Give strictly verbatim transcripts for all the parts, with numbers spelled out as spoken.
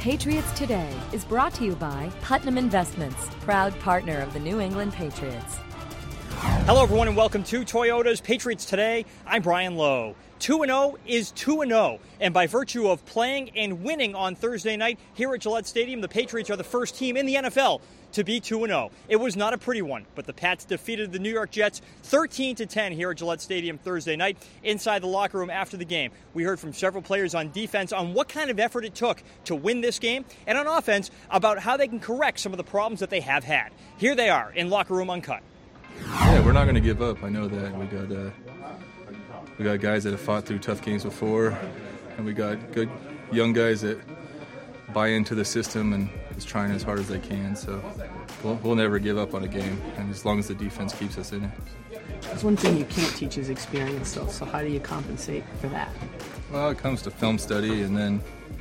Patriots Today is brought to you by Putnam Investments, proud partner of the New England Patriots. Hello, everyone, and welcome to Toyota's Patriots Today. I'm Brian Lowe. two and oh is two and oh, and by virtue of playing and winning on Thursday night here at Gillette Stadium, the Patriots are the first team in the N F L to be two and oh. It was not a pretty one, but the Pats defeated the New York Jets thirteen to ten here at Gillette Stadium Thursday night. Inside the locker room after the game, we heard from several players on defense on what kind of effort it took to win this game, and on offense about how they can correct some of the problems that they have had. Here they are in Locker Room Uncut. Yeah, we're not going to give up. I know that. We got uh, we got guys that have fought through tough games before, and we got good young guys that buy into the system and is trying as hard as they can. So we'll, we'll never give up on a game, and as long as the defense keeps us in it. That's one thing you can't teach is experience, though. So how do you compensate for that? Well, it comes to film study and then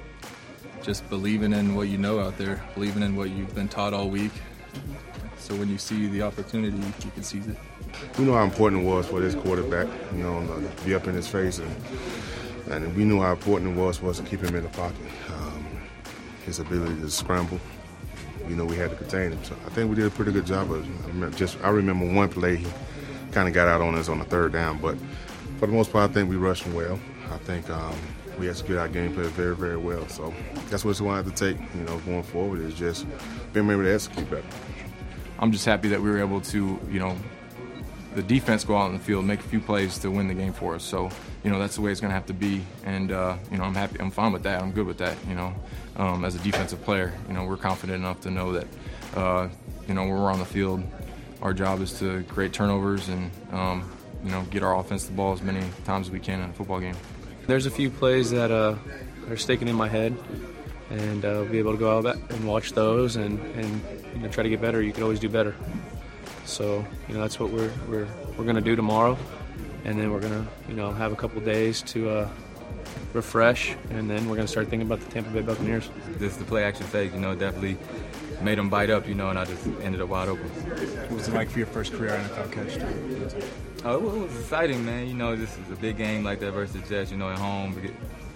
just believing in what you know out there, believing in what you've been taught all week. So when you see the opportunity, you can seize it. We know how important it was for this quarterback, you know, to be up in his face, and and we knew how important it was for us to keep him in the pocket. Um, his ability to scramble, you know, we had to contain him. So I think we did a pretty good job of it. I remember, just I remember one play he kind of got out on us on the third down, but for the most part, I think we rushed him well. I think um, we executed our game plan very, very well. So that's what we wanted to take, you know, going forward is just being able to execute better. I'm just happy that we were able to, you know, the defense go out on the field, make a few plays to win the game for us. So, you know, that's the way it's going to have to be. And, uh, you know, I'm happy. I'm fine with that. I'm good with that, you know. Um, as a defensive player, you know, we're confident enough to know that, uh, you know, when we're on the field, our job is to create turnovers and, um, you know, get our offense the ball as many times as we can in a football game. There's a few plays that uh, are sticking in my head, and uh, be able to go out and watch those and, and you know, try to get better. You can always do better. So, you know, that's what we're we're we're going to do tomorrow, and then we're going to, you know, have a couple days to uh, refresh, and then we're going to start thinking about the Tampa Bay Buccaneers. This the play action fake, you know, definitely made them bite up, you know, and I just ended up wide open. What was it like for your first career N F L catch? Oh, it was exciting, man. You know, this is a big game like that versus the Jets, you know, at home. We get,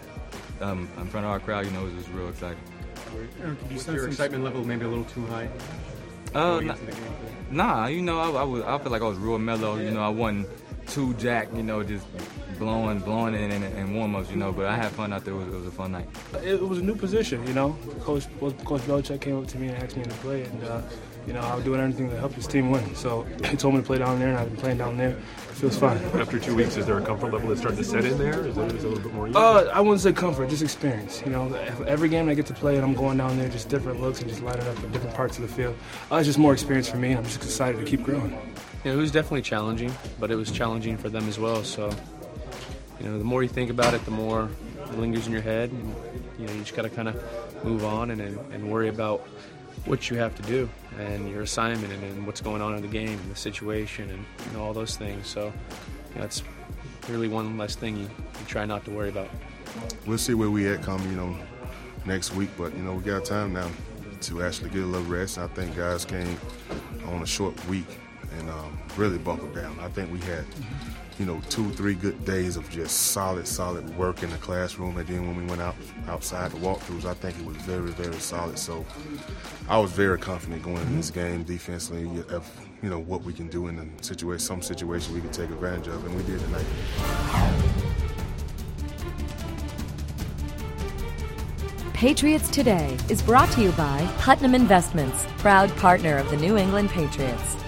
um, in front of our crowd, you know, it was just real exciting. Did you sense your excitement level maybe a little too high? Uh, nah, nah, you know, I, I was. I feel like I was real mellow. You know, I wasn't too jacked. You know, just blowing, blowing in and, and warm-ups. You know, but I had fun out there. It was, it was a fun night. It was a new position. You know, Coach Coach Belichick came up to me and asked me to play, and uh, you know, I was doing everything to help his team win. So he told me to play down there, and I've been playing down there. It feels fine. After two weeks, is there a comfort level that's starting to set in there? Is it, is it a little bit more easy? Uh, I wouldn't say comfort, just experience. You know, every game I get to play, and I'm going down there, just different looks and just lining up in different parts of the field. Uh, it's just more experience for me, and I'm just excited to keep growing. Yeah, it was definitely challenging, but it was challenging for them as well. So, you know, the more you think about it, the more it lingers in your head, and you know, you just got to kind of move on and, and and worry about what you have to do and your assignment and, and what's going on in the game and the situation and you know all those things. So you know, that's really one less thing you, you try not to worry about. We'll see where we at come, you know, next week. But you know, we got time now to actually get a little rest. I think guys came on a short week and um, really bunkered down. I think we had, you know, two, three good days of just solid, solid work in the classroom. And then when we went out outside the walkthroughs, I think it was very, very solid. So I was very confident going in this game defensively of, you know, what we can do in the situation, some situation we can take advantage of, and we did tonight. Patriots Today is brought to you by Putnam Investments, proud partner of the New England Patriots.